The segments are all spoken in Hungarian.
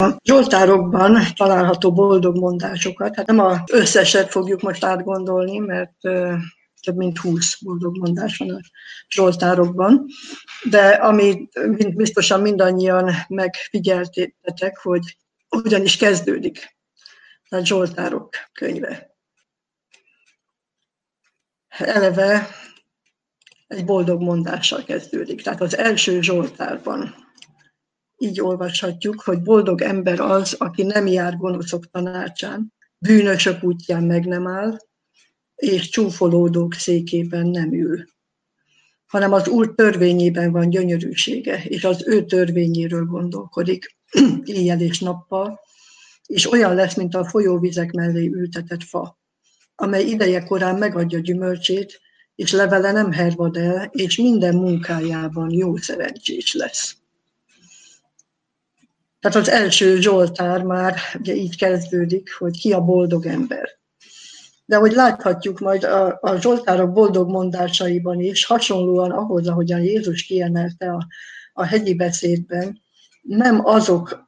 A Zsoltárokban található boldog mondásokat, hát nem az összeset fogjuk most átgondolni, mert több mint 20 boldog mondás van a Zsoltárokban, de amit biztosan mindannyian megfigyeltétek, hogy hogyan is kezdődik a Zsoltárok könyve. Eleve egy boldog mondással kezdődik. Tehát az első Zsoltárban így olvashatjuk, hogy boldog ember az, aki nem jár gonoszok tanácsán, bűnösök útján meg nem áll, és csúfolódók székében nem ül, hanem az Úr törvényében van gyönyörűsége, és az ő törvényéről gondolkodik éjjel és nappal, és olyan lesz, mint a folyóvizek mellé ültetett fa, amely ideje korán megadja gyümölcsét, és levele nem hervad el, és minden munkájában jó szerencsés lesz. Tehát az első Zsoltár már ugye így kezdődik, hogy ki a boldog ember. De ahogy láthatjuk majd a Zsoltárok boldog mondásaiban is, hasonlóan ahhoz, ahogyan Jézus kiemelte a hegyi beszédben, nem azok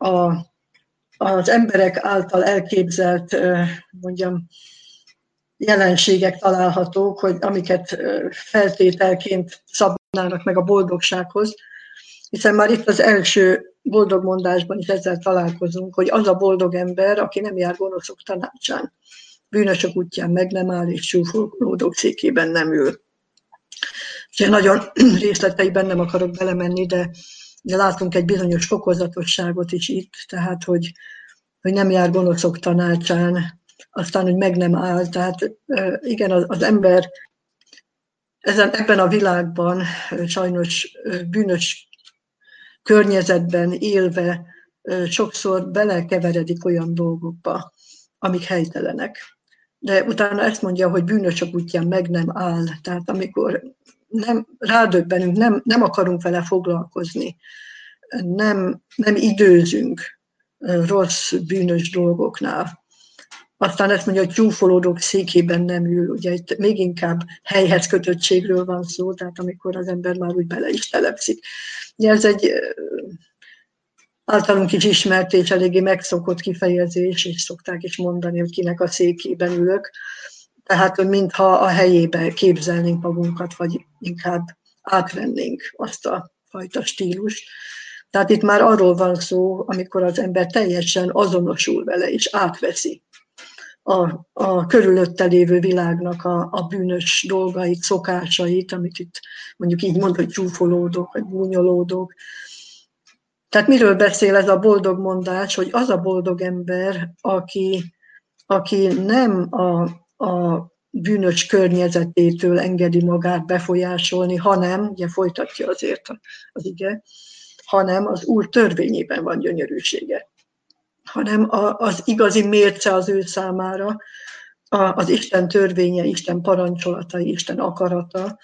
az emberek által elképzelt, mondjam, jelenségek találhatók, hogy amiket feltételként szabnának meg a boldogsághoz, hiszen már itt az első boldog mondásban is ezzel találkozunk, hogy az a boldog ember, aki nem jár gonoszok tanácsán, bűnösök útján meg nem áll, és csúfolódók székében nem ül. És nagyon részleteiben nem akarok belemenni, de látunk egy bizonyos fokozatosságot is itt, tehát, hogy nem jár gonoszok tanácsán, aztán, hogy meg nem áll. Tehát igen, az ember ebben a világban sajnos bűnös környezetben élve sokszor belekeveredik olyan dolgokba, amik helytelenek. De utána ezt mondja, hogy bűnösök útján meg nem áll. Tehát amikor nem rádöbbenünk, nem akarunk vele foglalkozni, nem időzünk rossz, bűnös dolgoknál. Aztán ezt mondja, hogy csúfolódók székében nem ül. Ugye itt még inkább helyhez kötöttségről van szó, tehát amikor az ember már úgy bele is telepszik. Ugye ez egy általunk is ismert és eléggé megszokott kifejezés, és szokták is mondani, hogy kinek a székében ülök. Tehát, hogy mintha a helyébe képzelnénk magunkat, vagy inkább átvennénk azt a fajta stílust. Tehát itt már arról van szó, amikor az ember teljesen azonosul vele, és átveszi a körülötte lévő világnak a bűnös dolgait, szokásait, amit itt mondjuk így mond, hogy csúfolódok, vagy gúnyolódok. Tehát miről beszél ez a boldog mondás, hogy az a boldog ember, aki nem a bűnös környezetétől engedi magát befolyásolni, hanem, ugye folytatja azért az ige, hanem az Úr törvényében van gyönyörűsége. Hanem az igazi mérce az ő számára az Isten törvénye, Isten parancsolatai, Isten akarata.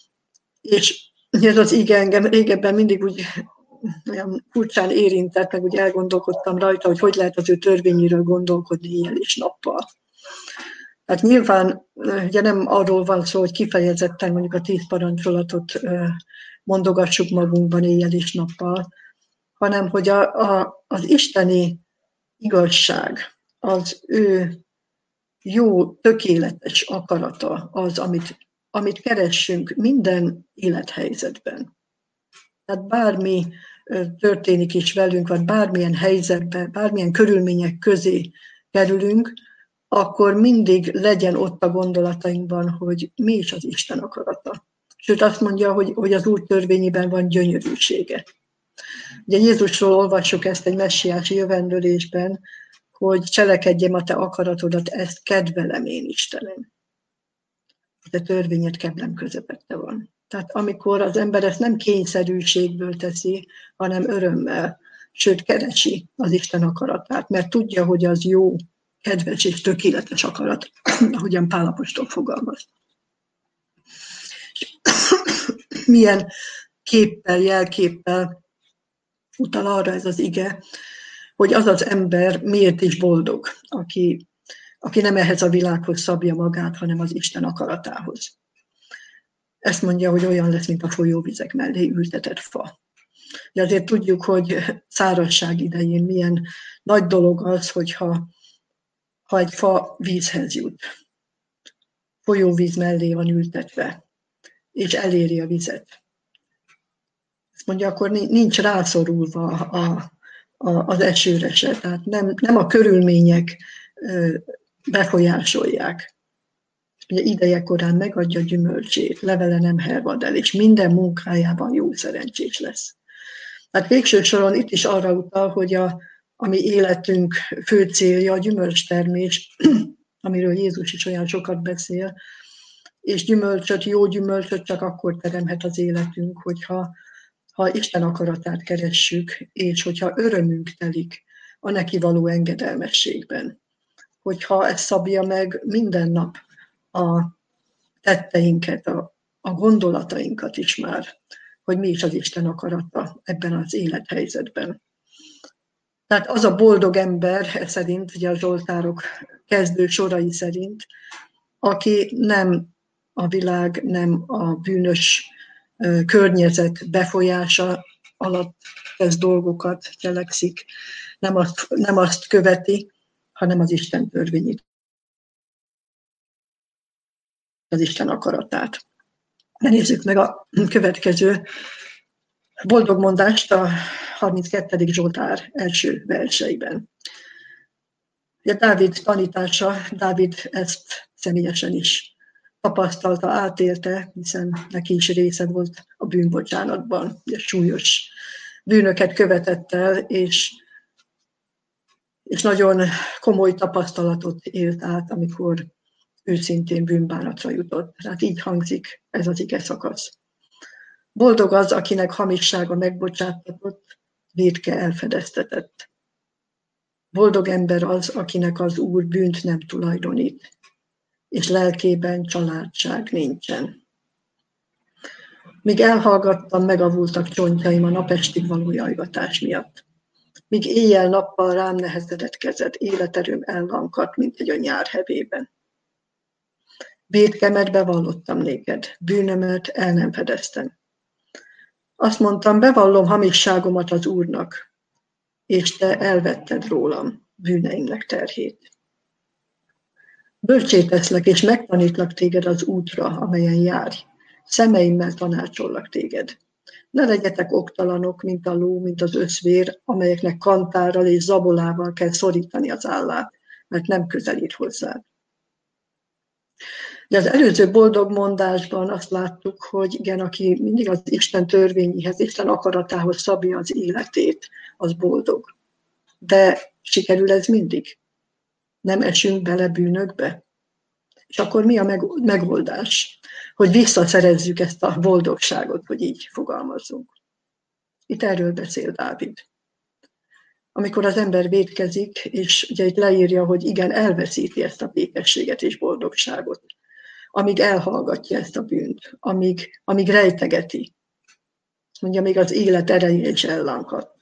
És ez az ige engem régebben mindig úgy olyan furcsán érintett, meg úgy elgondolkodtam rajta, hogy lehet az ő törvényéről gondolkodni éjjel és nappal. Hát nyilván ugye nem arról van szó, hogy kifejezetten mondjuk a 10 parancsolatot mondogassuk magunkban éjjel és nappal, hanem hogy az isteni igazság, az ő jó, tökéletes akarata az, amit keressünk minden élethelyzetben. Tehát bármi történik is velünk, vagy bármilyen helyzetben, bármilyen körülmények közé kerülünk, akkor mindig legyen ott a gondolatainkban, hogy mi is az Isten akarata. Sőt, azt mondja, hogy az Úr törvényében van gyönyörűsége. Ugye Jézusról olvassuk ezt egy messiási jövendőlésben, hogy cselekedjem a te akaratodat, ezt kedvelem én, Istenem. A te törvényed kedvem közepette van. Tehát amikor az ember ezt nem kényszerűségből teszi, hanem örömmel, sőt keresi az Isten akaratát, mert tudja, hogy az jó, kedves és tökéletes akarat, ahogyan Pál apostol fogalmaz. Milyen képpel, jelképpel utal arra ez az ige, hogy az az ember miért is boldog, aki nem ehhez a világhoz szabja magát, hanem az Isten akaratához. Ezt mondja, hogy olyan lesz, mint a folyóvizek mellé ültetett fa. De azért tudjuk, hogy szárazság idején milyen nagy dolog az, hogyha egy fa vízhez jut. Folyóvíz mellé van ültetve, és eléri a vizet. Ezt mondja, akkor nincs rászorulva az esőre se. Tehát nem a körülmények befolyásolják. Ugye ideje korán megadja gyümölcsét, levele nem hervad el, és minden munkájában jó szerencsés lesz. Hát végső soron itt is arra utal, hogy a mi életünk fő célja a gyümölcstermés, amiről Jézus is olyan sokat beszél, és jó gyümölcsöt csak akkor teremhet az életünk, hogyha Isten akaratát keressük, és hogyha örömünk telik a neki való engedelmességben. Hogyha ez szabja meg minden nap a tetteinket, a gondolatainkat is már, hogy mi is az Isten akarata ebben az élethelyzetben. Tehát az a boldog ember, szerint, ugye a Zsoltárok kezdő sorai szerint, aki nem a világ, nem a bűnös környezet befolyása alatt tesz dolgokat, cselekszik, nem azt követi, hanem az Isten törvényét, az Isten akaratát. Nézzük meg a következő boldogmondást a 32. Zsoltár első verseiben. Ugye Dávid tanítása, Dávid ezt személyesen is tapasztalta, átélte, hiszen neki is része volt a bűnbocsánatban, ugye súlyos bűnöket követett el, és nagyon komoly tapasztalatot élt át, amikor őszintén bűnbánatra jutott. Tehát így hangzik ez az ige szakasz. Boldog az, akinek hamissága megbocsáttatott, vétke elfedeztetett. Boldog ember az, akinek az Úr bűnt nem tulajdonít, és lelkében családság nincsen. Míg elhallgattam, megavultak csontjaim a napestig való jajgatás miatt. Míg éjjel-nappal rám nehezedett kezed, életerőm ellankadt, mint egy a nyár hevében. Vétkemet bevallottam néked, bűnömet el nem fedeztem. Azt mondtam, bevallom hamisságomat az Úrnak, és te elvetted rólam bűneimnek terhét. Bölcsé teszlek, és megtanítlak téged az útra, amelyen járj. Szemeimmel tanácsollak téged. Ne legyetek oktalanok, mint a ló, mint az öszvér, amelyeknek kantárral és zabolával kell szorítani az állát, mert nem közelít hozzád. De az előző boldog mondásban azt láttuk, hogy igen, aki mindig az Isten törvényéhez, Isten akaratához szabja az életét, az boldog. De sikerül ez mindig? Nem esünk bele bűnökbe? És akkor mi a megoldás? Hogy visszaszerezzük ezt a boldogságot, hogy így fogalmazzunk. Itt erről beszél Dávid. Amikor az ember vétkezik, és ugye itt leírja, hogy igen, elveszíti ezt a békességet és boldogságot, amíg elhallgatja ezt a bűnt, amíg rejtegeti. Mondja, még az élet ereje is ellankadt.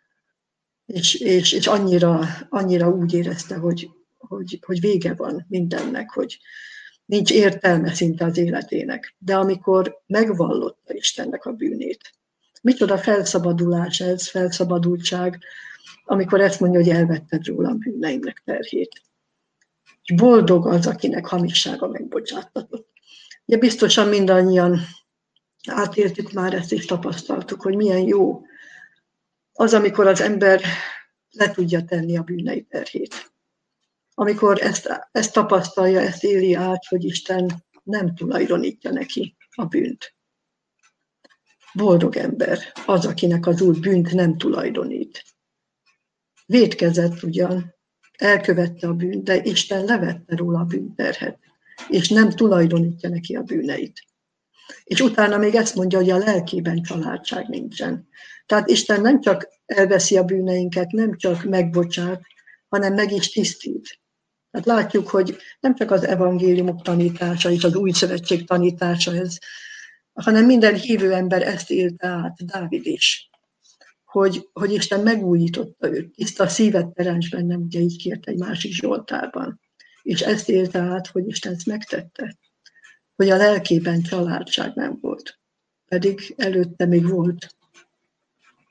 És annyira úgy érezte, hogy vége van mindennek, hogy nincs értelme szinte az életének. De amikor megvallotta Istennek a bűnét, micsoda felszabadulás ez, felszabadultság, amikor ezt mondja, hogy elvetted rólam bűneimnek terhét. És boldog az, akinek hamissága megbocsáttatott. Ugye biztosan mindannyian átéltük már ezt, és tapasztaltuk, hogy milyen jó az, amikor az ember le tudja tenni a bűnei terhét. Amikor ezt tapasztalja, ezt éli át, hogy Isten nem tulajdonítja neki a bűnt. Boldog ember az, akinek az Úr bűnt nem tulajdonít. Vétkezett ugyan, elkövette a bűnt, de Isten levette róla a bűnterhet, és nem tulajdonítja neki a bűneit. És utána még ezt mondja, hogy a lelkében családság nincsen. Tehát Isten nem csak elveszi a bűneinket, nem csak megbocsát, hanem meg is tisztít. Tehát látjuk, hogy nem csak az evangéliumok tanítása és az új szövetség tanítása ez, hanem minden hívő ember ezt élte át, Dávid is. Hogy Isten megújította őt, tiszta szívet teremts bennem, ugye így kért egy másik Zsoltárban. És ezt élte át, hogy Isten ezt megtette. Hogy a lelkében családság nem volt. Pedig előtte még volt.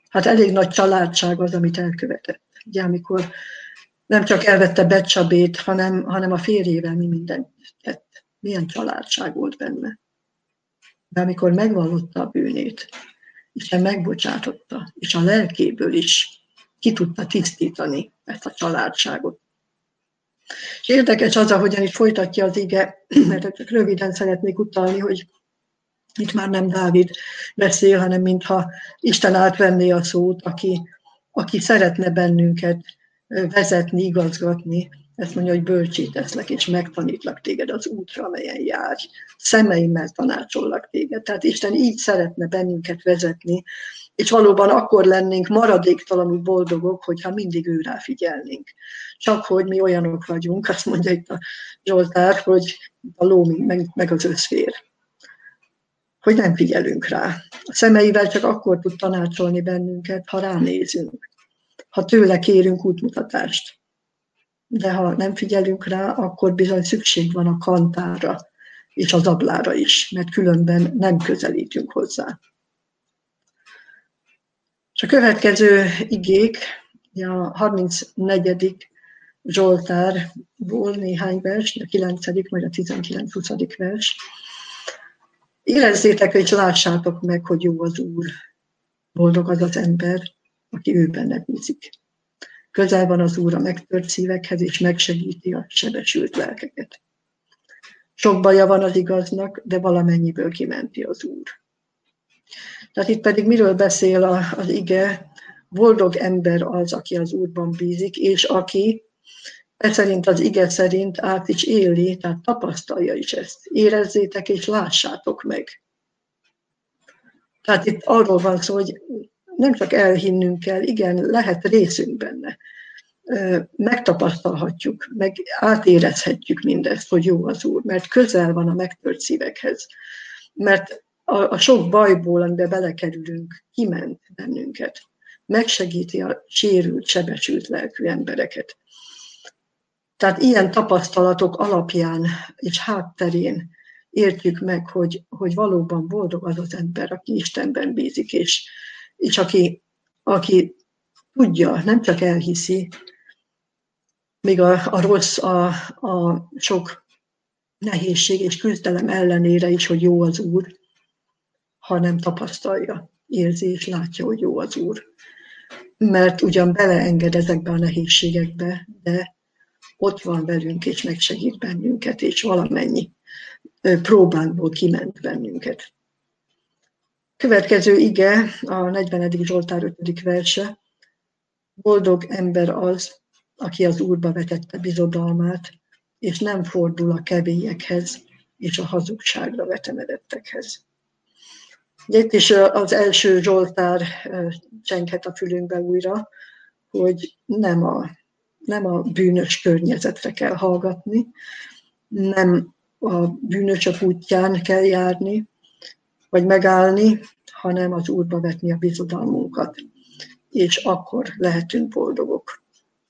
Hát elég nagy családság az, amit elkövetett. Ugye, amikor nem csak elvette Betcsabét, hanem a férjével mi mindent tett. Milyen családság volt benne. De amikor megvallotta a bűnét, Isten megbocsátotta, és a lelkéből is ki tudta tisztítani ezt a családságot. És érdekes az, ahogyan itt folytatja az ige, mert csak röviden szeretnék utalni, hogy itt már nem Dávid beszél, hanem mintha Isten átvenné a szót, aki szeretne bennünket vezetni, igazgatni. Ezt mondja, hogy bölcsé teszlek, és megtanítlak téged az útra, amelyen járj. Szemeimmel tanácsollak téged. Tehát Isten így szeretne bennünket vezetni, és valóban akkor lennénk maradéktalanul boldogok, hogyha mindig őrá figyelnénk. Csak hogy mi olyanok vagyunk, azt mondja itt a Zsoltár, hogy a ló meg az összfér. Hogy nem figyelünk rá. A szemeivel csak akkor tud tanácsolni bennünket, ha ránézünk, ha tőle kérünk útmutatást. De ha nem figyelünk rá, akkor bizony szükség van a kantára és az ablára is, mert különben nem közelítünk hozzá. És a következő igék, a 34. Zsoltárból néhány vers, a 9., majd a 19-20. vers. Érezzétek és lássátok meg, hogy jó az Úr. Boldog az az ember, aki ő benne bízik. Közel van az Úr a megtört szívekhez, és megsegíti a sebesült lelkeket. Sok baja van az igaznak, de valamennyiből kimenti az Úr. Tehát itt pedig miről beszél az ige? Boldog ember az, aki az Úrban bízik, és aki ez szerint az ige szerint át is éli, tehát tapasztalja is ezt. Érezzétek és lássátok meg. Tehát itt arról van szó, hogy nem csak elhinnünk kell, igen, lehet részünk benne. Megtapasztalhatjuk, meg átérezhetjük mindezt, hogy jó az Úr, mert közel van a megtört szívekhez. Mert a sok bajból, amiben belekerülünk, kiment bennünket. Megsegíti a sérült, sebesült lelkű embereket. Tehát ilyen tapasztalatok alapján és hátterén értjük meg, hogy valóban boldog az az ember, aki Istenben bízik, és aki tudja, nem csak elhiszi, még a rossz, a sok nehézség és küzdelem ellenére is, hogy jó az Úr, hanem tapasztalja, érzi és látja, hogy jó az Úr. Mert ugyan beleenged ezekbe a nehézségekbe, de ott van velünk, és megsegít bennünket, és valamennyi próbánkból kiment bennünket. Következő ige, a 40. Zsoltár 5. verse. Boldog ember az, aki az Úrba vetette bizodalmát, és nem fordul a kevélyekhez, és a hazugságra vetemedettekhez. Itt is az első Zsoltár csenghet a fülünkbe újra, hogy nem a bűnös környezetre kell hallgatni, nem a bűnösök útján kell járni, vagy megállni, hanem az Úrba vetni a bizodalmunkat, és akkor lehetünk boldogok.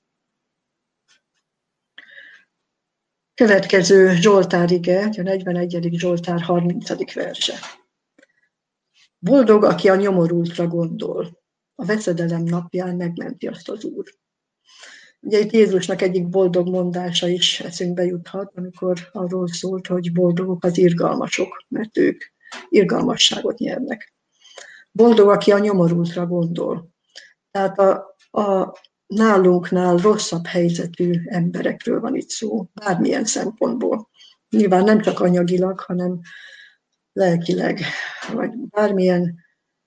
Következő Zsoltár ige, a 41. Zsoltár 30. verse. Boldog, aki a nyomorultra gondol, a veszedelem napján megmenti azt az Úr. Ugye itt Jézusnak egyik boldog mondása is eszünkbe juthat, amikor arról szólt, hogy boldogok az irgalmasok, mert ők irgalmasságot nyernek. Boldog, aki a nyomorultra gondol. Tehát a nálunknál rosszabb helyzetű emberekről van itt szó, bármilyen szempontból. Nyilván nem csak anyagilag, hanem lelkileg, vagy bármilyen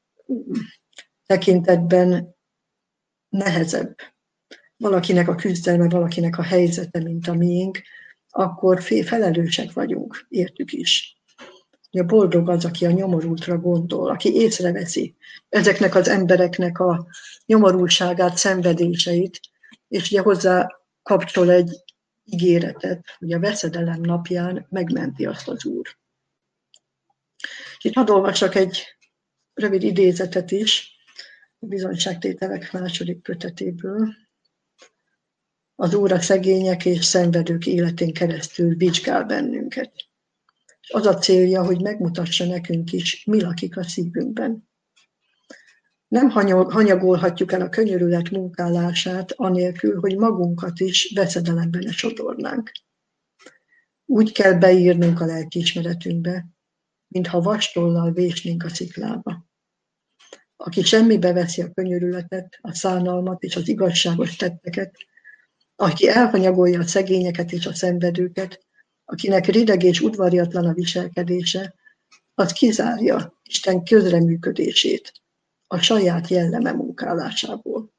tekintetben nehezebb valakinek a küzdelme, valakinek a helyzete, mint a miénk, akkor felelősek vagyunk, értük is. A boldog az, aki a nyomorultra gondol, aki észreveszi ezeknek az embereknek a nyomorultságát, szenvedéseit, és ugye hozzá kapcsol egy ígéretet, hogy a veszedelem napján megmenti azt az Úr. Itt hadd olvassak egy rövid idézetet is, a Bizonyságtételek 2. kötetéből. Az Úr a szegények és szenvedők életén keresztül vizsgál bennünket. És az a célja, hogy megmutassa nekünk is, mi lakik a szívünkben. Nem hanyagolhatjuk el a könyörület munkálását anélkül, hogy magunkat is veszedelembe ne sodornánk. Úgy kell beírnunk a lelkiismeretünkbe, mintha vastollal vésnénk a sziklába. Aki semmibe veszi a könyörületet, a szánalmat és az igazságos tetteket, aki elhanyagolja a szegényeket és a szenvedőket, akinek rideg és udvariatlan a viselkedése, az kizárja Isten közreműködését a saját jelleme munkálásából.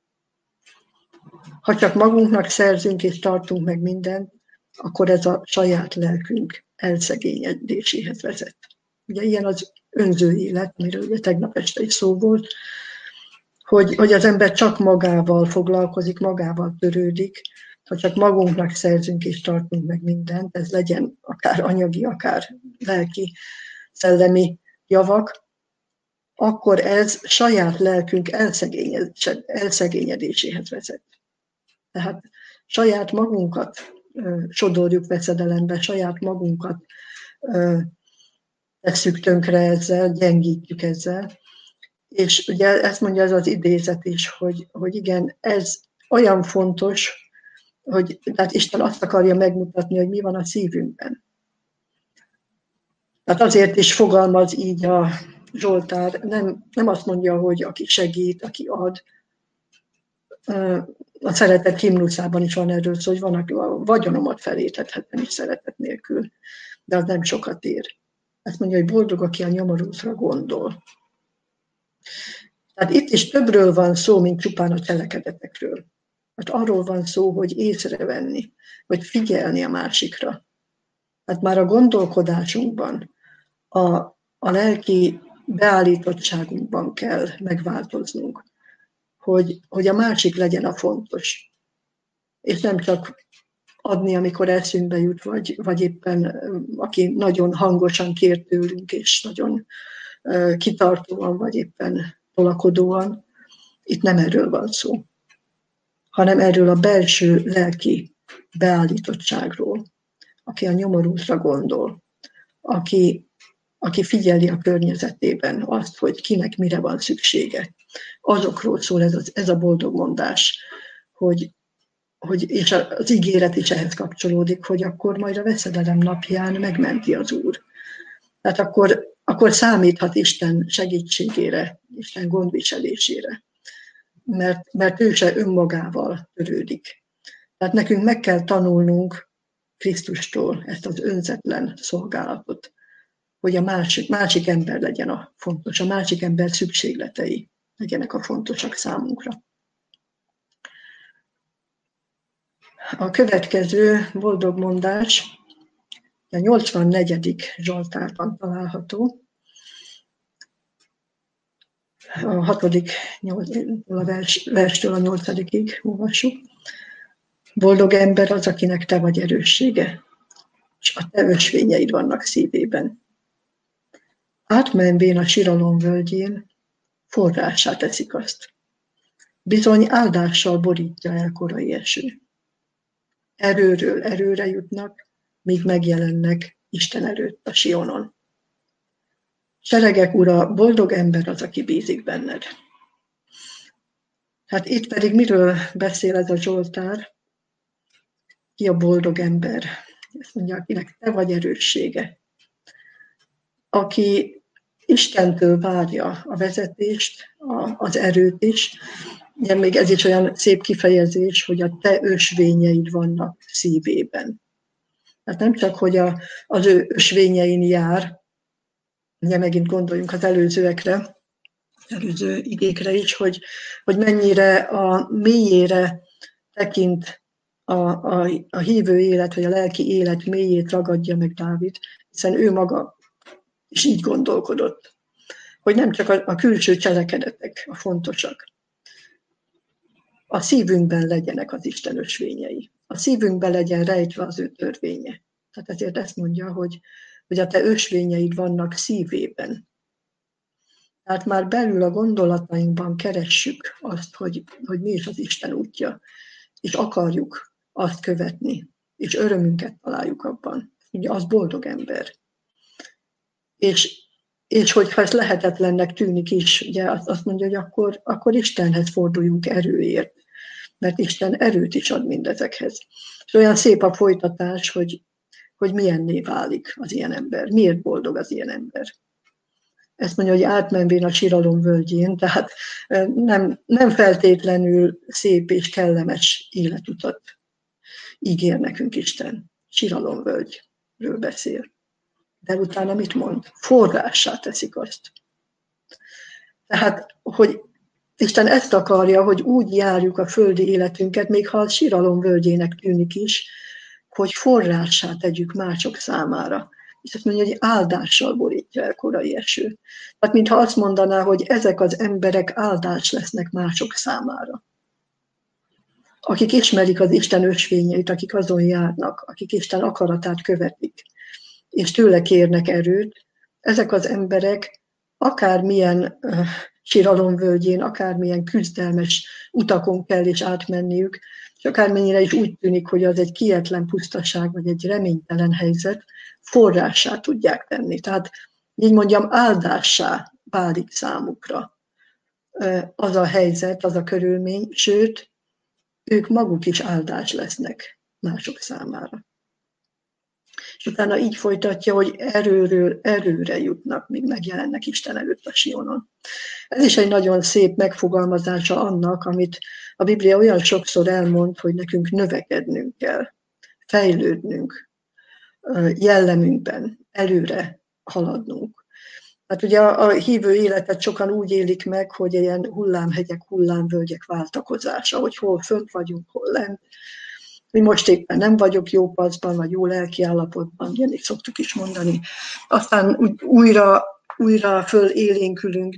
Ha csak magunknak szerzünk és tartunk meg mindent, akkor ez a saját lelkünk elszegényedéséhez vezet. Ugye ilyen az önző élet, amiről ugye tegnap este is szó volt, hogy az ember csak magával foglalkozik, magával törődik, ha csak magunknak szerzünk és tartunk meg mindent, ez legyen akár anyagi, akár lelki, szellemi javak, akkor ez saját lelkünk elszegényedéséhez vezet. Tehát saját magunkat sodorjuk veszedelembe, saját magunkat tesszük tönkre ezzel, gyengítjük ezzel. És ugye ezt mondja ez az idézet is, hogy igen, ez olyan fontos, hogy tehát Isten azt akarja megmutatni, hogy mi van a szívünkben. Tehát azért is fogalmaz így a Zsoltár, nem azt mondja, hogy aki segít, aki ad. A szeretet himnuszában is van erről szó, hogy van, aki a vagyonomat felétethetem is szeretet nélkül, de az nem sokat ér. Ezt mondja, hogy boldog, aki a nyomorultra gondol. Tehát itt is többről van szó, mint csupán a cselekedetekről. Hát arról van szó, hogy észrevenni, hogy figyelni a másikra. Hát már a gondolkodásunkban, a lelki beállítottságunkban kell megváltoznunk, hogy a másik legyen a fontos. És nem csak adni, amikor eszünkbe jut, vagy éppen aki nagyon hangosan kér tőlünk, és nagyon kitartóan, vagy éppen tolakodóan. Itt nem erről van szó, hanem erről a belső lelki beállítottságról, aki a nyomorultra gondol, aki figyeli a környezetében azt, hogy kinek mire van szüksége. Azokról szól ez a boldog mondás, és az ígéret is ehhez kapcsolódik, hogy akkor majd a veszedelem napján megmenti az Úr. Tehát akkor számíthat Isten segítségére, Isten gondviselésére, mert ő se önmagával törődik. Tehát nekünk meg kell tanulnunk Krisztustól ezt az önzetlen szolgálatot, hogy a másik ember legyen a fontos, a másik ember szükségletei legyenek a fontosak számunkra. A következő boldog mondás a 84. Zsoltárban található. A 6. verstől a 8. olvassuk. Boldog ember az, akinek te vagy erőssége, és a te ösvényeid vannak szívében. Átmenvén a siralom völgyén, forrássá teszik azt. Bizony áldással borítja el korai eső. Erőről erőre jutnak, míg megjelennek Isten előtt a Sionon. Seregek ura, boldog ember az, aki bízik benned. Hát itt pedig miről beszél ez a Zsoltár? Ki a boldog ember? Ezt mondja, akinek te vagy erőssége. Aki Istentől várja a vezetést, az erőt is. Ugye még ez is olyan szép kifejezés, hogy a te ösvényeid vannak szívében. Tehát nem csak, hogy az ő ösvényein jár, ugye megint gondoljunk az előző igékre is, hogy mennyire a mélyére tekint a hívő élet, vagy a lelki élet mélyét ragadja meg Dávid, hiszen ő maga is így gondolkodott, hogy nem csak a külső cselekedetek a fontosak. A szívünkben legyenek az Isten ösvényei. A szívünkben legyen rejtve az ő törvénye. Tehát ezért ezt mondja, hogy a te ösvényeid vannak szívében. Tehát már belül a gondolatainkban keressük azt, hogy mi is az Isten útja, és akarjuk azt követni, és örömünket találjuk abban. Ugye az boldog ember. És És hogyha ez lehetetlennek tűnik is, ugye azt mondja, hogy akkor Istenhez forduljunk erőért, mert Isten erőt is ad mindezekhez. És olyan szép a folytatás, hogy milyenné válik az ilyen ember, miért boldog az ilyen ember. Ezt mondja, hogy átmenvén a síralom völgyén, tehát nem feltétlenül szép és kellemes életutat ígér nekünk Isten. Síralomvölgyről beszél. De utána mit mond? Forrássá teszik azt. Tehát, hogy Isten ezt akarja, hogy úgy járjuk a földi életünket, még ha a síralomvölgyének tűnik is, hogy forrássá tegyük mások számára. És azt mondja, hogy áldással borítja el korai eső. Tehát mintha azt mondaná, hogy ezek az emberek áldás lesznek mások számára. Akik ismerik az Isten ösvényeit, akik azon járnak, akik Isten akaratát követik, és tőle kérnek erőt, ezek az emberek akármilyen síralomvölgyén, akármilyen küzdelmes utakon kell is átmenniük, és akármennyire is úgy tűnik, hogy az egy kietlen pusztaság, vagy egy reménytelen helyzet, forrássá tudják tenni. Tehát, így mondjam, áldássá válik számukra az a helyzet, az a körülmény, sőt, ők maguk is áldás lesznek mások számára. És utána így folytatja, hogy erőről erőre jutnak, míg megjelennek Isten előtt a Sionon. Ez is egy nagyon szép megfogalmazása annak, amit a Biblia olyan sokszor elmond, hogy nekünk növekednünk kell, fejlődnünk, jellemünkben előre haladnunk. Hát ugye a hívő életet sokan úgy élik meg, hogy ilyen hullámhegyek, hullámvölgyek váltakozása, hogy hol fönt vagyunk, hol lent. Mi most éppen nem vagyok jó paszban, vagy jó lelkiállapotban, ilyen így szoktuk is mondani. Aztán újra fölélénkülünk,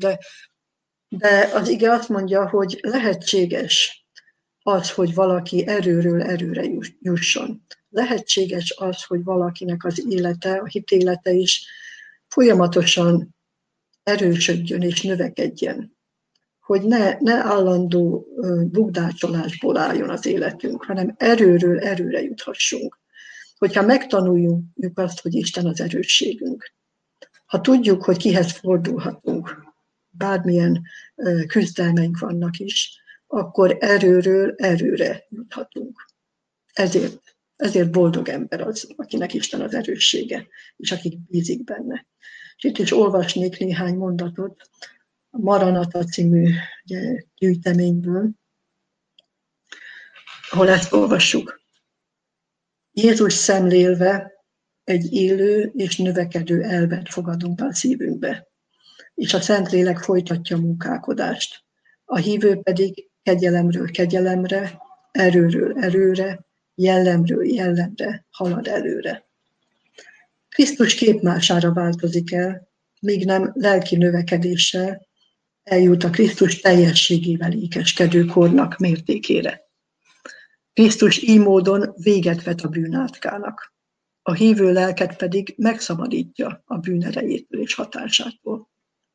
de az ige azt mondja, hogy lehetséges az, hogy valaki erőről erőre jusson. Lehetséges az, hogy valakinek az élete, a hitélete is folyamatosan erősödjön és növekedjen. Hogy ne állandó bukdácsolásból álljon az életünk, hanem erőről erőre juthassunk. Hogyha megtanuljuk azt, hogy Isten az erősségünk, ha tudjuk, hogy kihez fordulhatunk, bármilyen küzdelmeink vannak is, akkor erőről erőre juthatunk. Ezért boldog ember az, akinek Isten az erőssége, és akik bízik benne. És itt is olvasnék néhány mondatot a Maranata című gyűjteményből, ahol ezt olvassuk. Jézus szemlélve egy élő és növekedő elvet fogadunk be a szívünkbe, és a Szentlélek folytatja a munkálkodást. A hívő pedig kegyelemről kegyelemre, erőről erőre, jellemről jellemre halad előre. Krisztus képmására változik el, míg nem lelki növekedéssel eljut a Krisztus teljességével ékeskedő kornak mértékére. Krisztus így módon véget vet a bűnátkának, a hívő lelket pedig megszabadítja a bűn erejétől és hatásától.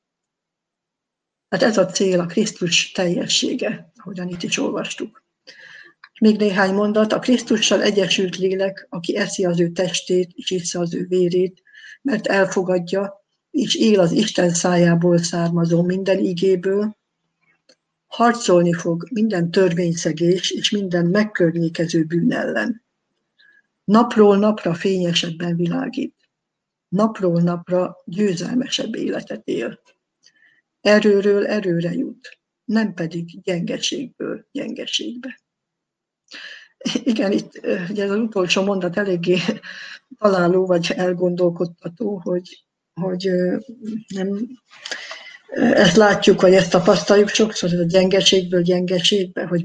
Hát ez a cél, a Krisztus teljessége, ahogyan itt is olvastuk. Még néhány mondat, a Krisztussal egyesült lélek, aki eszi az ő testét és issza az ő vérét, mert elfogadja, és él az Isten szájából származó minden igéből, harcolni fog minden törvényszegés és minden megkörnyékező bűn ellen. Napról napra fényesebben világít, napról napra győzelmesebb életet él. Erőről erőre jut, nem pedig gyengeségből gyengeségbe. Igen, itt ugye ez az utolsó mondat eléggé találó vagy elgondolkodtató, hogy nem, ezt látjuk, vagy ezt tapasztaljuk sokszor, ez a gyengeségből gyengeségbe, hogy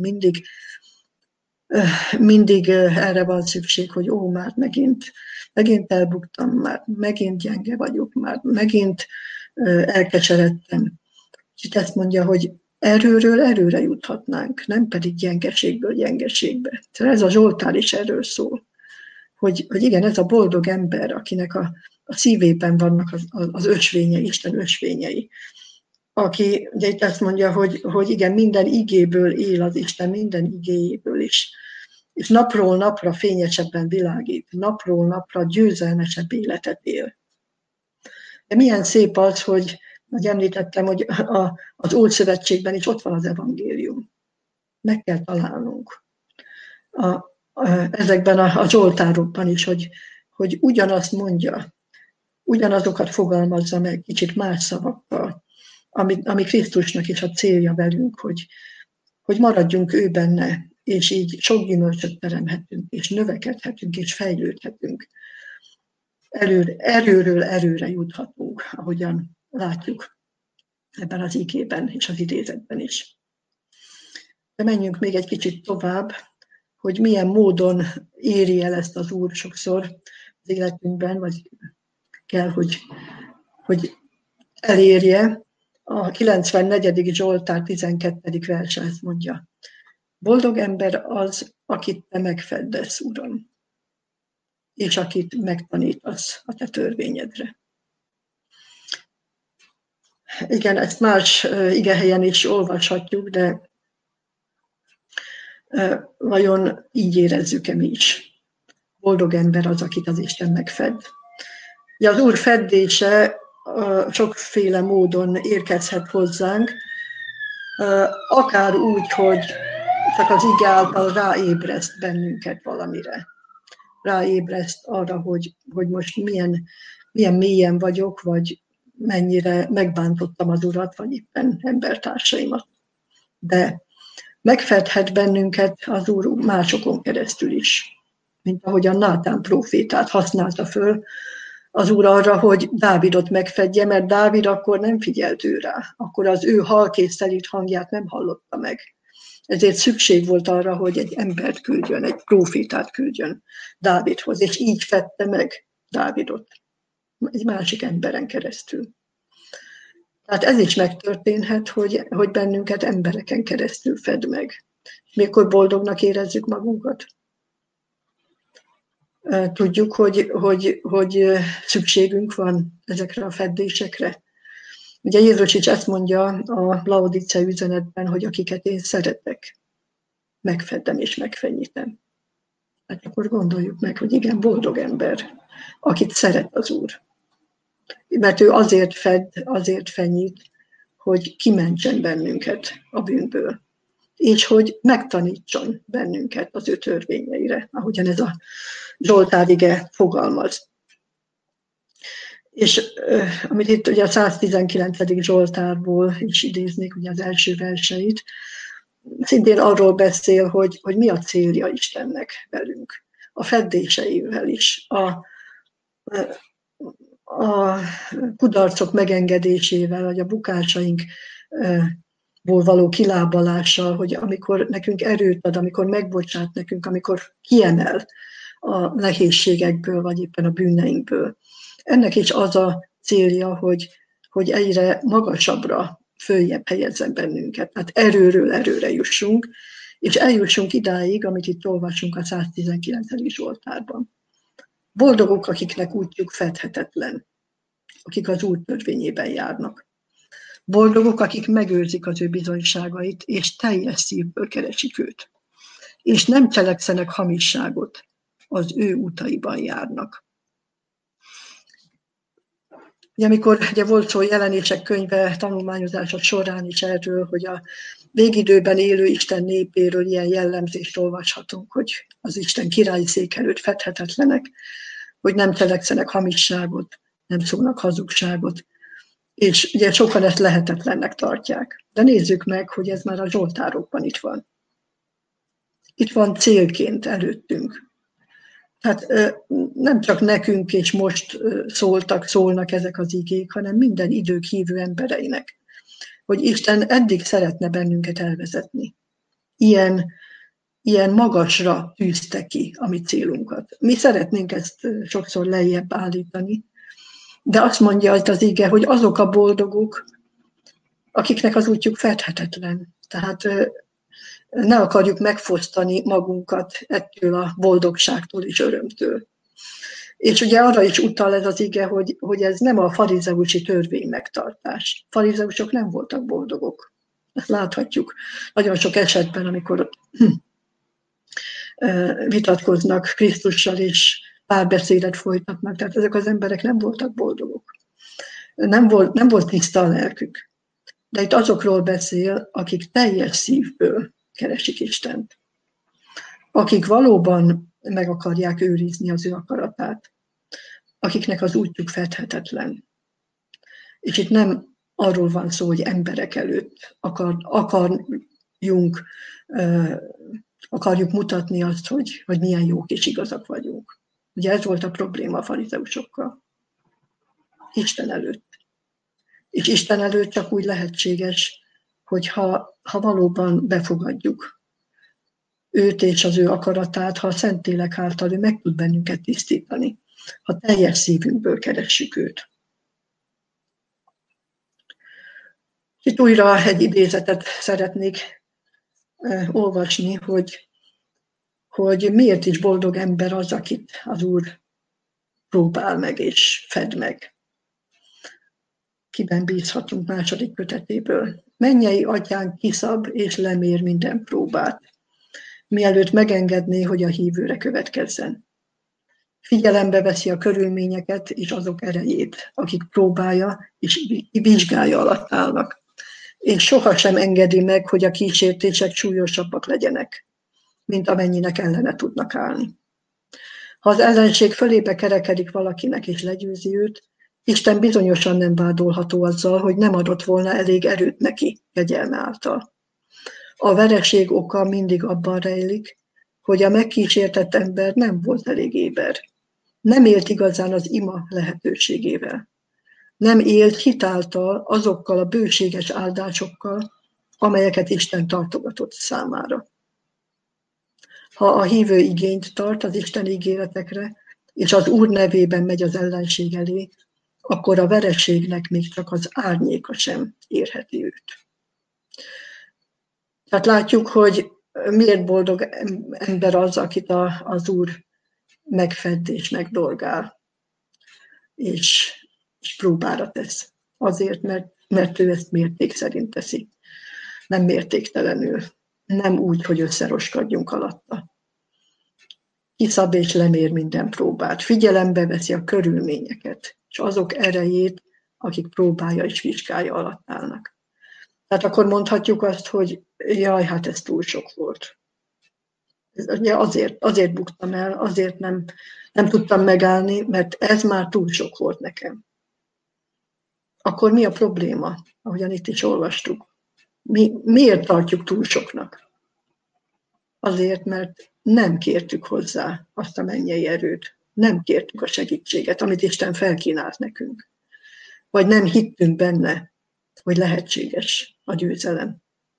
mindig erre van szükség, hogy már megint elbuktam, már megint gyenge vagyok, már megint elkeseredtem. És itt ezt mondja, hogy erőről erőre juthatnánk, nem pedig gyengeségből gyengeségbe. Ez a Zsoltár is erről szól, hogy igen, ez a boldog ember, akinek a szívében vannak az ösvényei, Isten ösvényei, aki ugye itt azt mondja, hogy igen, minden igéből él az Isten, minden igéjéből is, és napról napra fényesebben világít, napról napra győzelmesebb életet él. De milyen szép az, hogy említettem, hogy az Ószövetségben is ott van az evangélium. Meg kell találnunk. Ezekben a zsoltárokban is, hogy ugyanazt mondja, ugyanazokat fogalmazza meg kicsit más szavakkal, ami Krisztusnak is a célja velünk, hogy maradjunk ő benne, és így sok gyümölcsöt teremhetünk, és növekedhetünk, és fejlődhetünk. Erőről erőre juthatunk, ahogyan látjuk ebben az igében és az idézetben is. De menjünk még egy kicsit tovább, hogy milyen módon éri el ezt az Úr sokszor az életünkben, vagy kell, hogy elérje. A 94. Zsoltár 12. verse ezt mondja. Boldog ember az, akit te megfeddesz, Uram, és akit megtanítasz a te törvényedre. Igen, ezt más igehelyen is olvashatjuk, de vajon így érezzük-e mi is? Boldog ember az, akit az Isten megfed. Ugye az Úr feddése sokféle módon érkezhet hozzánk, akár úgy, hogy csak az ige által ráébreszt bennünket valamire. Ráébreszt arra, hogy most milyen mélyen vagyok, vagy mennyire megbántottam az Urat, vagy éppen embertársaimat. De megfedhet bennünket az Úr másokon keresztül is, mint ahogy a Nátán prófétát használta föl az Úr arra, hogy Dávidot megfedje, mert Dávid akkor nem figyelt ő rá, akkor az ő halkészelít hangját nem hallotta meg. Ezért szükség volt arra, hogy egy embert küldjön, egy prófétát küldjön Dávidhoz, és így fedte meg Dávidot, egy másik emberen keresztül. Tehát ez is megtörténhet, hogy bennünket embereken keresztül fed meg. Mikor boldognak érezzük magunkat? Tudjuk, hogy szükségünk van ezekre a feddésekre. Ugye Jézus is ezt mondja a Laodicea üzenetben, hogy akiket én szeretek, megfeddem és megfenyítem. Hát akkor gondoljuk meg, hogy igen, boldog ember, akit szeret az Úr. Mert ő azért fed, azért fenyít, hogy kimentsen bennünket a bűnből. És hogy megtanítson bennünket az ő törvényeire, ahogyan ez a Zsoltár ige fogalmaz. És amit itt ugye a 119. Zsoltárból is idéznék, ugye az első verseit, szintén arról beszél, hogy mi a célja Istennek velünk, a feddéseivel is, a kudarcok megengedésével, vagy a bukásainkból való kilábalással, hogy amikor nekünk erőt ad, amikor megbocsát nekünk, amikor kiemel a nehézségekből, vagy éppen a bűneinkből. Ennek is az a célja, hogy egyre magasabbra, följebb helyezzen bennünket. Tehát erőről erőre jussunk, és eljussunk idáig, amit itt olvasunk a 119. Zsoltárban. Boldogok, akiknek útjuk fedhetetlen, akik az Úr törvényében járnak. Boldogok, akik megőrzik az ő bizonyságait, és teljes szívből keresik őt. És nem cselekszenek hamisságot, az ő útaiban járnak. Ugye, amikor volt szó Jelenések könyve tanulmányozása során is erről, hogy a végidőben élő Isten népéről ilyen jellemzést olvashatunk, hogy az Isten királyi szék előtt fedhetetlenek, hogy nem cselekszenek hamisságot, nem szólnak hazugságot, és ugye sokan ezt lehetetlennek tartják. De nézzük meg, hogy ez már a zsoltárokban itt van. Itt van célként előttünk. Tehát nem csak nekünk és most szólnak ezek az igék, hanem minden idők hívő embereinek, hogy Isten eddig szeretne bennünket elvezetni. Ilyen magasra tűzte ki a mi célunkat. Mi szeretnénk ezt sokszor lejjebb állítani, de azt mondja az ige, hogy azok a boldogok, akiknek az útjuk fedhetetlen. Tehát ne akarjuk megfosztani magunkat ettől a boldogságtól és örömtől. És ugye arra is utal ez az ige, hogy ez nem a farizeusi törvény megtartás. Farizeusok nem voltak boldogok. Ezt láthatjuk nagyon sok esetben, amikor vitatkoznak Krisztussal és párbeszédet folytatnak. Tehát ezek az emberek nem voltak boldogok. nem volt tiszta a lelkük. De itt azokról beszél, akik teljes szívből keresik Istent. Akik valóban meg akarják őrizni az ő akaratát. Akiknek az útjuk fedhetetlen. És itt nem arról van szó, hogy emberek előtt akarjuk mutatni azt, hogy milyen jók és igazak vagyunk. Ugye ez volt a probléma a farizeusokkal. Isten előtt. És Isten előtt csak úgy lehetséges, hogy ha valóban befogadjuk őt és az ő akaratát, ha a Szentlélek által ő meg tud bennünket tisztítani, ha teljes szívünkből keressük őt. Itt újra egy idézetet szeretnék olvasni, hogy miért is boldog ember az, akit az Úr próbál meg és fed meg. Kiben bízhatunk második kötetéből. Mennyei atyánk kiszab és lemér minden próbát, mielőtt megengedné, hogy a hívőre következzen. Figyelembe veszi a körülményeket és azok erejét, akik próbálja és vizsgálja alatt állnak. És sohasem engedi meg, hogy a kísértések súlyosabbak legyenek, mint amennyinek ellene tudnak állni. Ha az ellenség fölébe kerekedik valakinek és legyőzi őt, Isten bizonyosan nem vádolható azzal, hogy nem adott volna elég erőt neki kegyelme által. A vereség oka mindig abban rejlik, hogy a megkísértett ember nem volt elég éber. Nem élt igazán az ima lehetőségével. Nem élt hitáltal azokkal a bőséges áldásokkal, amelyeket Isten tartogatott számára. Ha a hívő igényt tart az Isten ígéretekre, és az Úr nevében megy az ellenség elé, akkor a vereségnek még csak az árnyéka sem érheti őt. Tehát látjuk, hogy miért boldog ember az, akit az Úr megfed és megdolgál, és próbára tesz. Azért, mert ő ezt mérték szerint teszi. Nem mértéktelenül. Nem úgy, hogy összeroskadjunk alatta. Kiszab és lemér minden próbát. Figyelembe veszi a körülményeket, és azok erejét, akik próbálja és vizsgálja alatt állnak. Tehát akkor mondhatjuk azt, hogy jaj, hát ez túl sok volt. Azért buktam el, azért nem tudtam megállni, mert ez már túl sok volt nekem. Akkor mi a probléma, ahogyan itt is olvastuk? Miért tartjuk túl soknak? Azért, mert nem kértük hozzá azt a mennyei erőt, nem kértük a segítséget, amit Isten felkínált nekünk. Vagy nem hittünk benne, hogy lehetséges a győzelem.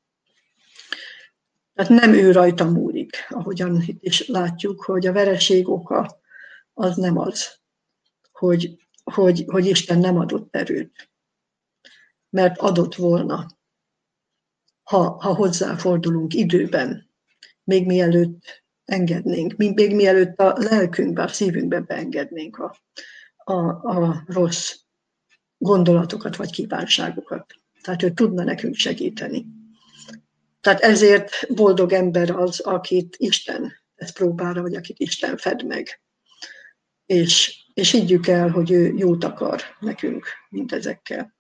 Tehát nem ő rajta múlik, ahogyan itt is látjuk, hogy a vereség oka az nem az, hogy Isten nem adott erőt. Mert adott volna, ha hozzáfordulunk időben, még mielőtt engednénk, még mielőtt a lelkünkbe, a szívünkbe beengednénk a rossz gondolatokat vagy kívánságokat. Tehát ő tudna nekünk segíteni. Tehát ezért boldog ember az, akit Isten tesz próbára, vagy akit Isten fed meg. És higgyük el, hogy ő jót akar nekünk mindezekkel.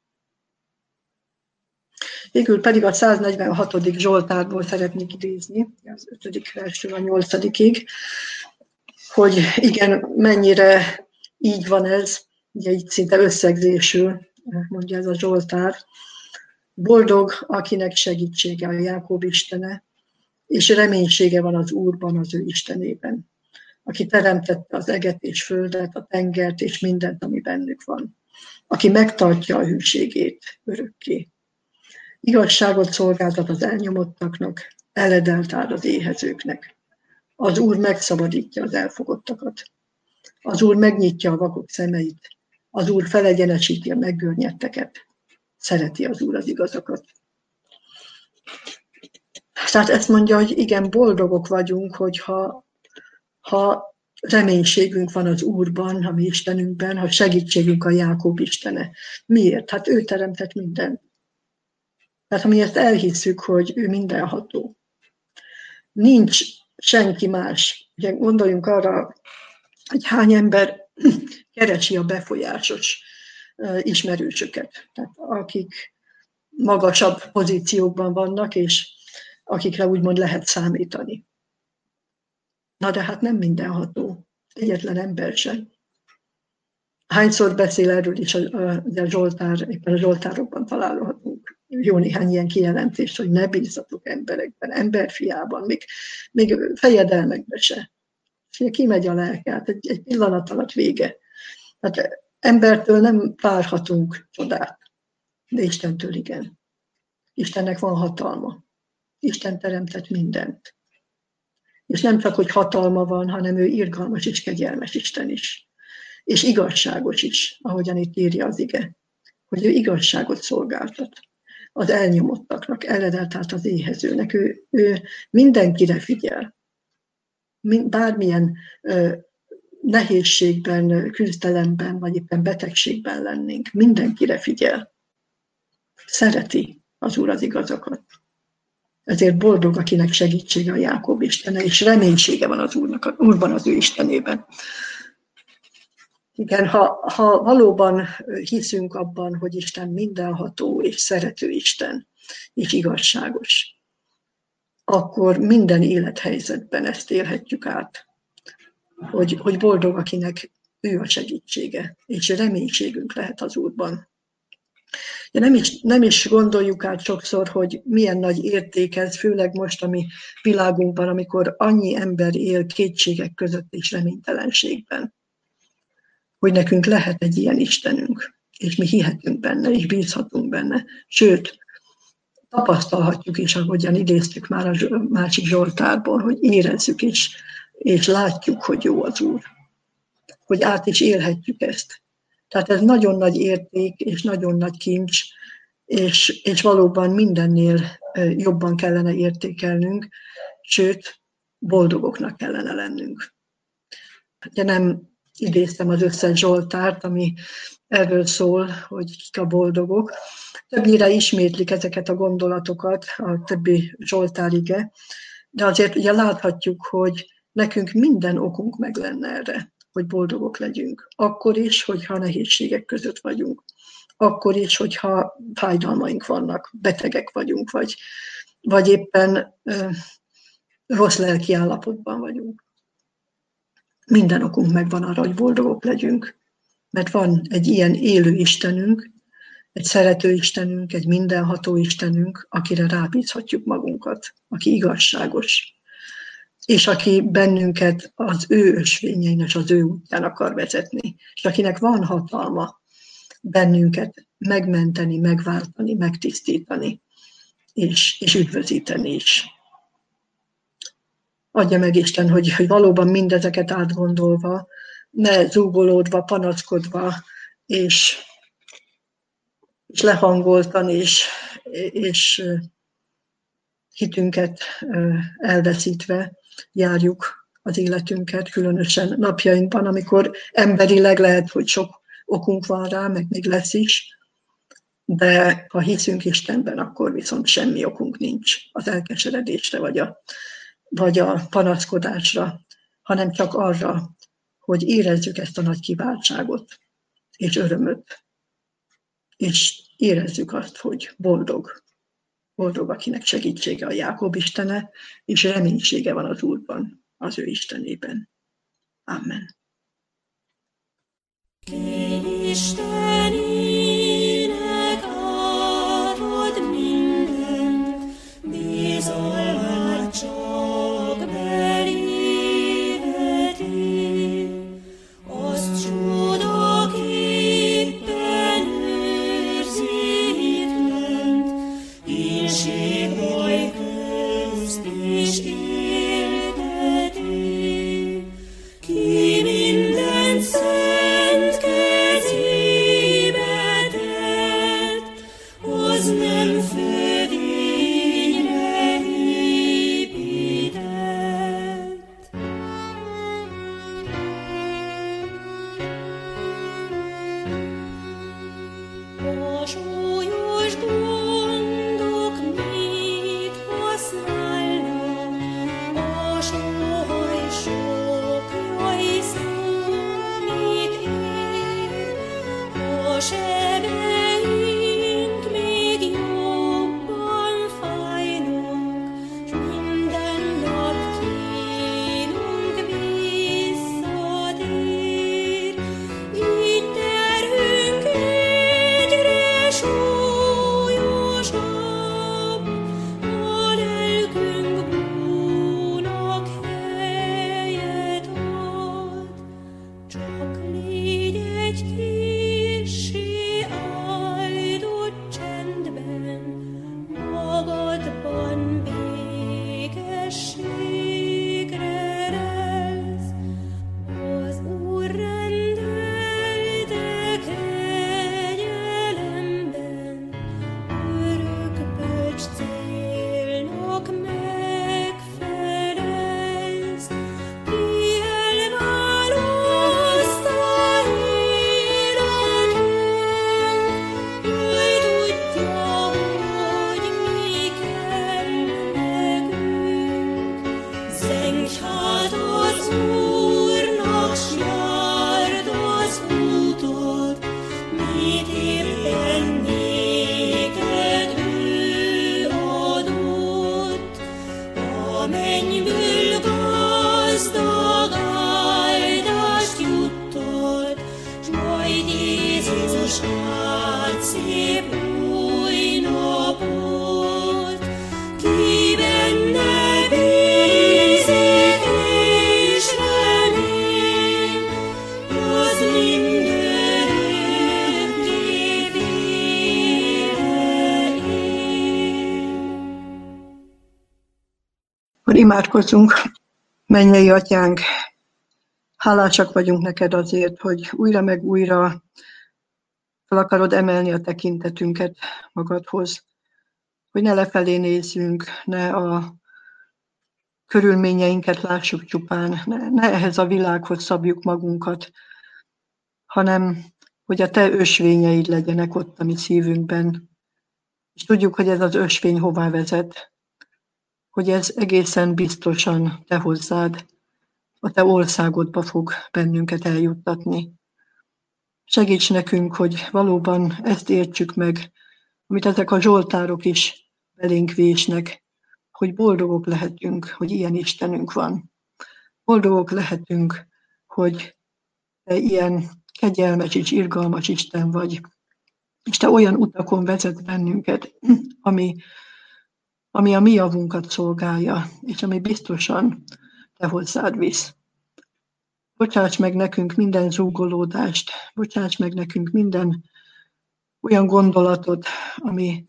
Végül pedig a 146. Zsoltárból szeretnék idézni, az 5. versről a 8-ig, hogy igen, mennyire így van ez, ugye így szinte összegzésül mondja ez a Zsoltár. Boldog, akinek segítsége a Jákob istene, és reménysége van az Úrban, az ő Istenében, aki teremtette az eget és földet, a tengert és mindent, ami bennük van, aki megtartja a hűségét örökké. Igazságot szolgáltat az elnyomottaknak, eledelt áll az éhezőknek. Az Úr megszabadítja az elfogottakat. Az Úr megnyitja a vakok szemeit. Az Úr felegyenesíti a meggörnyetteket. Szereti az Úr az igazakat. Tehát ezt mondja, hogy igen, boldogok vagyunk, hogyha reménységünk van az Úrban, a mi Istenünkben, ha segítségünk a Jákob istene. Miért? Hát ő teremtett mindent. Tehát ha mi ezt elhisszük, hogy ő mindenható. Nincs senki más. Ugye gondoljunk arra, hogy hány ember keresi a befolyásos ismerősöket, tehát akik magasabb pozíciókban vannak, és akikre úgymond lehet számítani. Na de hát nem mindenható, egyetlen ember sem. Hányszor beszél erről is a Zsoltár, éppen a Zsoltárokban találhatunk jó néhány ilyen kijelentést, hogy ne bízzatok emberekben, emberfiában, még fejedelmekbe se. És kimegy a lelke, egy pillanat alatt vége. Tehát embertől nem várhatunk csodát, de Istentől igen. Istennek van hatalma. Isten teremtett mindent. És nem csak, hogy hatalma van, hanem ő irgalmas és kegyelmes Isten is. És igazságos is, ahogyan itt írja az ige, hogy ő igazságot szolgáltat az elnyomottaknak, eredelt át az éhezőnek. Ő mindenkire figyel. Bármilyen nehézségben, küzdelemben, vagy éppen betegségben lennénk, mindenkire figyel. Szereti az Úr az igazakat. Ezért boldog, akinek segítsége a Jákob Istene, és reménysége van az Úrban, az ő Istenében. Igen, ha valóban hiszünk abban, hogy Isten mindenható és szerető Isten, és igazságos, akkor minden élethelyzetben ezt élhetjük át, hogy boldog, akinek ő a segítsége, és reménységünk lehet az Úrban. Nem is gondoljuk át sokszor, hogy milyen nagy érték ez, főleg most a mi világunkban, amikor annyi ember él kétségek között és reménytelenségben, hogy nekünk lehet egy ilyen Istenünk, és mi hihetünk benne, és bízhatunk benne. Sőt, tapasztalhatjuk is, ahogyan idéztük már a másik Zsoltárból, hogy érezzük is, és látjuk, hogy jó az Úr. Hogy át is élhetjük ezt. Tehát ez nagyon nagy érték, és nagyon nagy kincs, és valóban mindennél jobban kellene értékelnünk, sőt, boldogoknak kellene lennünk. Ugye nem idéztem az összes Zsoltárt, ami erről szól, hogy kik a boldogok. Többnyire ismétlik ezeket a gondolatokat a többi Zsoltárige, de azért ugye láthatjuk, hogy nekünk minden okunk meg lenne erre, hogy boldogok legyünk. Akkor is, hogyha nehézségek között vagyunk. Akkor is, hogyha fájdalmaink vannak, betegek vagyunk, vagy éppen rossz lelki állapotban vagyunk. Minden okunk megvan arra, hogy boldogok legyünk, mert van egy ilyen élő Istenünk, egy szerető Istenünk, egy mindenható Istenünk, akire rábízhatjuk magunkat, aki igazságos, és aki bennünket az ő ösvényein és az ő útján akar vezetni, és akinek van hatalma bennünket megmenteni, megváltani, megtisztítani, és üdvözíteni is. Adja meg Isten, hogy valóban mindezeket átgondolva, ne zúgolódva, panaszkodva, és lehangoltan, és hitünket elveszítve járjuk az életünket, különösen napjainkban, amikor emberileg lehet, hogy sok okunk van rá, meg még lesz is, de ha hiszünk Istenben, akkor viszont semmi okunk nincs az elkeseredésre, vagy a panaszkodásra, hanem csak arra, hogy érezzük ezt a nagy kiváltságot és örömöt, és érezzük azt, hogy boldog, akinek segítsége a Jákob Istene, és reménysége van az Úrban, az ő Istenében. Amen. Ki Isteninek adod mindent, bizalmát csak belépeti, azt csodaképpen őrzi itt lent, éjség-baj közt és élteti. Ki mindent szent kezében Imádkozzunk. Mennyei Atyánk, hálásak vagyunk neked azért, hogy újra meg újra fel akarod emelni a tekintetünket magadhoz, hogy ne lefelé nézzünk, ne a körülményeinket lássuk csupán, ne ehhez a világhoz szabjuk magunkat, hanem hogy a te ösvényeid legyenek ott a mi szívünkben. És tudjuk, hogy ez az ösvény hová vezet, hogy ez egészen biztosan te hozzád, a te országodba fog bennünket eljuttatni. Segíts nekünk, hogy valóban ezt értsük meg, amit ezek a zsoltárok is belénk vésnek, hogy boldogok lehetünk, hogy ilyen Istenünk van. Boldogok lehetünk, hogy te ilyen kegyelmes és irgalmas Isten vagy, és te olyan utakon vezet bennünket, ami a mi javunkat szolgálja, és ami biztosan te hozzád visz. Bocsáss meg nekünk minden zúgolódást, bocsáss meg nekünk minden olyan gondolatot, ami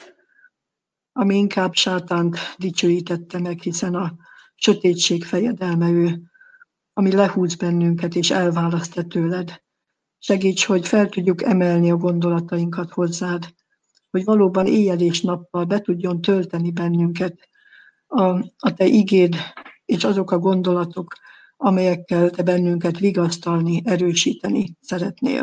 inkább sátánt dicsőítette meg, hiszen a sötétség fejedelme ő, ami lehúz bennünket és elválaszt tőled. Segíts, hogy fel tudjuk emelni a gondolatainkat hozzád, hogy valóban éjjel és nappal be tudjon tölteni bennünket a te igéd és azok a gondolatok, amelyekkel te bennünket vigasztalni, erősíteni szeretnél.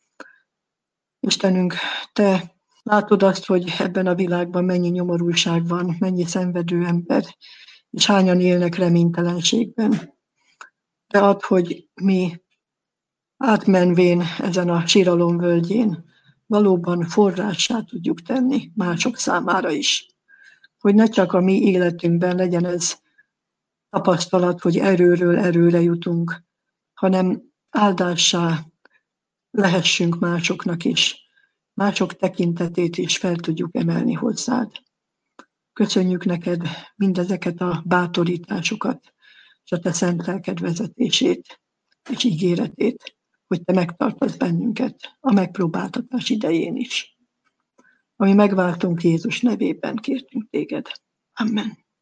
Istenünk, te látod azt, hogy ebben a világban mennyi nyomorúság van, mennyi szenvedő ember, és hányan élnek reménytelenségben. De add, hogy mi átmenvén ezen a síralom völgyén valóban forrássá tudjuk tenni mások számára is. Hogy ne csak a mi életünkben legyen ez tapasztalat, hogy erőről erőre jutunk, hanem áldássá lehessünk másoknak is, mások tekintetét is fel tudjuk emelni hozzád. Köszönjük neked mindezeket a bátorításokat, és a te szent lelked vezetését és ígéretét, hogy te megtartasz bennünket a megpróbáltatás idején is. Ami megváltunk Jézus nevében kértünk téged. Amen.